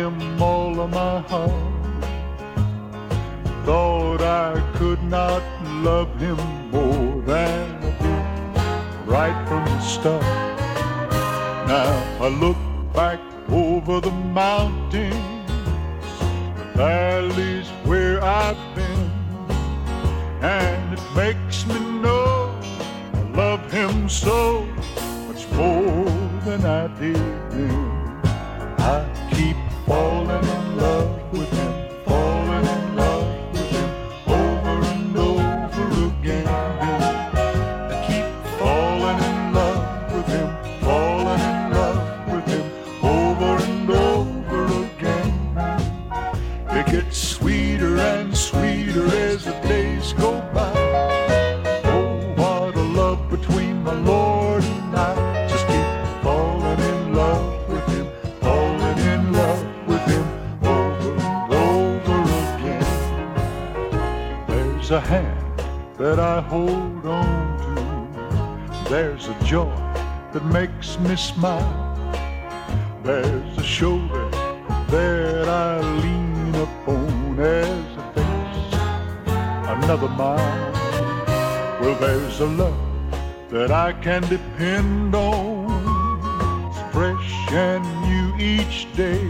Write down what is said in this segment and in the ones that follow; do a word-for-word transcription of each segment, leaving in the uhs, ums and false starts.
him all of my heart. Thought I could not love him more than I did right from the start. Now I look back over the mountains, the valleys where I've been, and it makes me know I love him so much more than I did then. I keep falling in love with him, falling in love with him over and over again. I keep falling in love with him, falling in love with him over and over again. It gets sweeter and sweeter as the days go by. Oh, what a love between my Lord and I. Just keep falling in love with him, falling in love with him over and over again. There's a hand that I hold on to. There's a joy that makes me smile. There's a shoulder that I lean upon as I face another mile. Well, there's a love that I can depend on. It's fresh and new each day.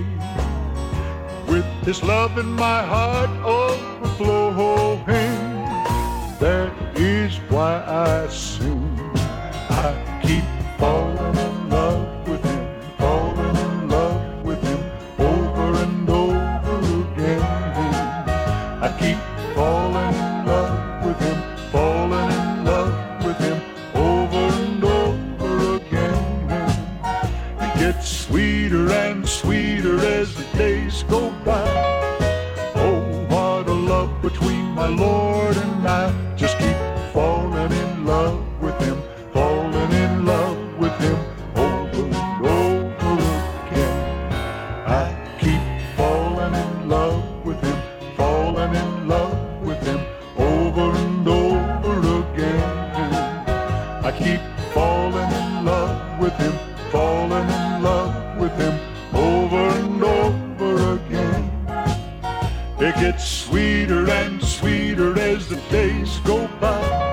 With this love in my heart overflowing, that is why I sing. I keep falling in love with him, falling in love with him over and over again. I keep falling in love with him, falling in love with him over and over again. It gets sweeter and sweeter as the days go by. Oh, what a love between my Lord and I. Just keep falling in love with him, falling in love with him over and over again. I keep falling in love with him, falling in love with him over and over again. I keep falling in love with him, falling in love with him over and over again. It gets sweeter and sweeter as the days go by.